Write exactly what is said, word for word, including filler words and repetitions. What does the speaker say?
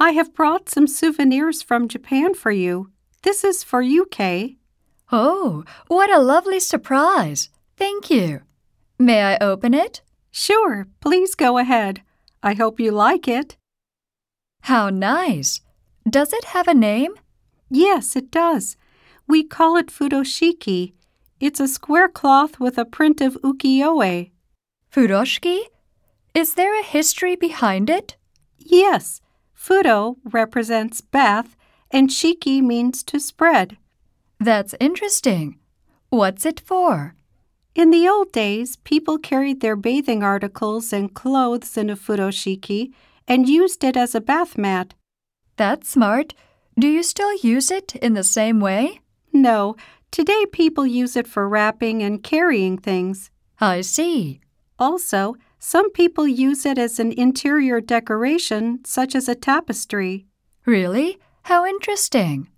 I have brought some souvenirs from Japan for you. This is for you, Kay. Oh, what a lovely surprise. Thank you. May I open it? Sure, please go ahead. I hope you like it. How nice. Does it have a name? Yes, it does. We call it furoshiki. It's a square cloth with a print of ukiyo-e. Furoshiki? Is there a history behind it? Yes. Furo represents bath, and shiki means to spread. That's interesting. What's it for? In the old days, people carried their bathing articles and clothes in a furoshiki and used it as a bath mat. That's smart. Do you still use it in the same way? No, today people use it for wrapping and carrying things. I see. Also, some people use it as an interior decoration, such as a tapestry. Really? How interesting.